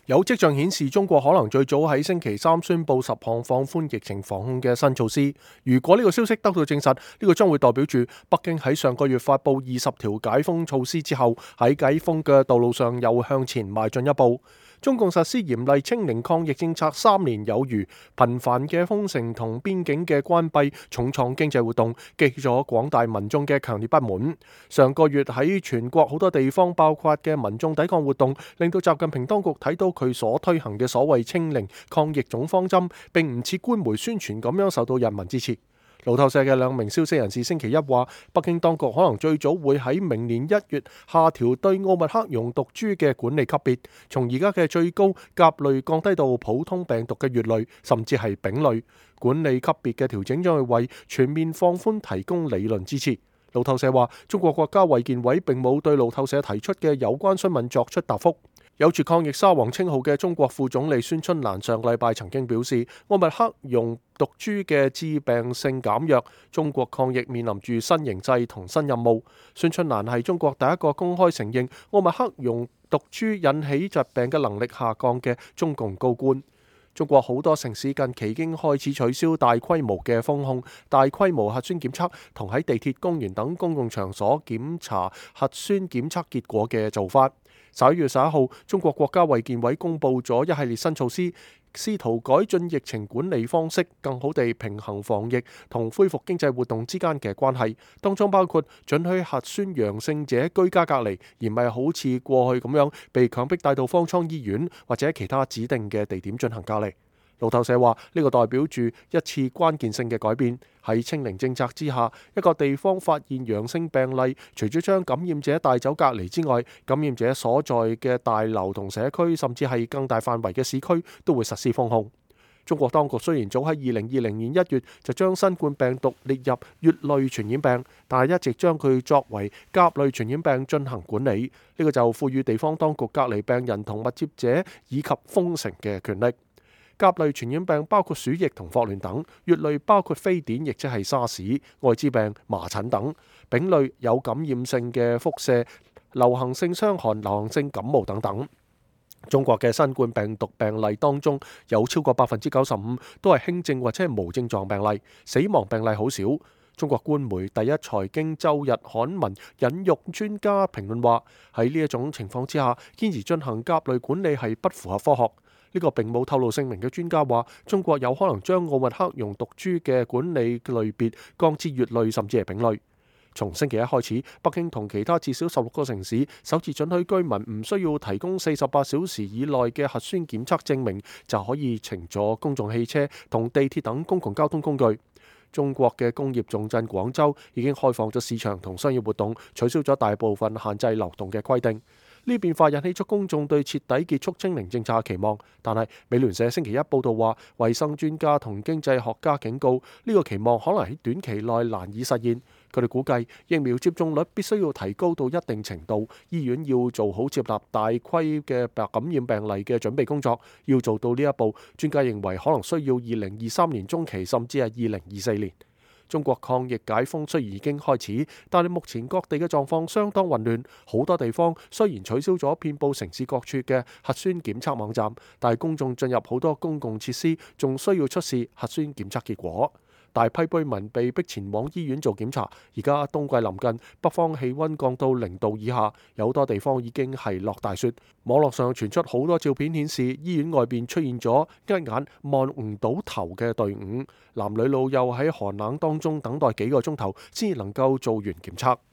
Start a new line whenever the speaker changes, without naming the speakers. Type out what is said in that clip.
有跡象顯示中國可能最早喺星期三宣布10項放寬疫情防控嘅新措施。如果呢個消息得到證實，呢個將會代表住北京喺上個月發布20條解封措施之後，喺解封嘅道路上又向前邁進一步。中共實施嚴厲清零抗疫政策3年有餘，頻繁嘅封城同邊境嘅關閉重創經濟活動，激起咗廣大民眾嘅強烈不滿。上個月喺全國好多地方爆發嘅民眾抵抗活動，令到習近平當局睇到佢所推行嘅所謂清零抗疫總方針並唔似官媒宣傳咁樣受到人民支持。路透社嘅2名消息人士星期一話，北京當局可能最早會喺明年1月下調對奧密克戎毒株嘅管理級別，從而家嘅最高甲類降低到普通病毒嘅乙類，甚至係丙類。管理級別嘅調整將會為全面放寬提供理論支持。路透社話，中國國家衛健委並冇對路透社提出嘅有關詢問作出答覆。有住抗疫沙皇稱號嘅中國副總理孫春蘭上個禮拜曾經表示，奧密克戎毒株嘅致病性減弱，中國抗疫面臨住新形勢同新任務。孫春蘭係中國第一個公開承認奧密克戎毒株引起疾病嘅能力下降嘅中共高官。中國好多城市近期已經開始取消大規模嘅封控、大規模核酸檢測同喺地鐵、公園等公共場所檢查核酸檢測結果嘅做法。11月11號，中國國家衛健委公布咗一系列新措施，試圖改進疫情管理方式，更好地平衡防疫同恢復經濟活動之間嘅關係。當中包括准許核酸陽性者居家隔離，而唔係好似過去咁樣被強迫帶到方艙醫院或者其他指定嘅地點進行隔離。路透社話，呢個代表住一次關鍵性嘅改變。喺清零政策之下，一個地方發現陽性病例，除咗將感染者帶走隔離之外，感染者所在嘅大樓同社區，甚至係更大範圍嘅市區，都會實施封控。中國當局雖然早喺2020年1月就將新冠病毒列入乙類傳染病，但係一直將佢作為甲類傳染病進行管理。呢個就賦予地方當局隔離病人同密接者以及封城嘅權力。甲類傳染病包括鼠疫同霍亂等，乙類包括非典，亦即係沙士、愛滋病、麻疹等。丙類有感染性嘅輻射、流行性傷寒、流行性感冒等等。中國嘅新冠病毒病例當中有超過95%都係輕症或者係無症狀病例，死亡病例好少。中國官媒第一財經周日刊文引用專家評論話，喺呢一種情況之下，堅持進行甲類管理係不符合科學。呢個並冇透露姓名嘅專家話，中國有可能將奧密克戎毒株嘅管理類別降至乙類甚至係丙類。從星期一開始，北京同其他至少16個城市首次准許居民唔需要提供48小時以內嘅核酸檢測證明，就可以乘坐公眾汽車同地鐵等公共交通工具。中國嘅工業重鎮廣州已經開放咗市場同商業活動，取消咗大部分限制流動嘅規定。呢變化引起咗公眾對徹底結束清零政策嘅期望，但係美聯社星期一報道話，衛生專家同經濟學家警告，呢個期望可能喺短期內難以實現。佢哋估計疫苗接種率必須要提高到一定程度，醫院要做好接納大規嘅感染病例嘅準備工作。要做到呢一步，專家認為可能需要2023年中期，甚至係2024年。中國抗疫解封雖然已經開始，但係目前各地嘅狀況相當混亂。好多地方雖然取消咗遍佈城市各處嘅核酸檢測網站，但係公眾進入好多公共設施仲需要出示核酸檢測結果。大批居民被迫前往醫院做檢查。而家冬季臨近，北方氣溫降到0度以下，有好多地方已經係落大雪。網絡上傳出好多照片顯示，醫院外邊出現咗一眼望唔到頭嘅隊伍，男女老幼喺寒冷當中等待幾個鐘頭先能夠做完檢測。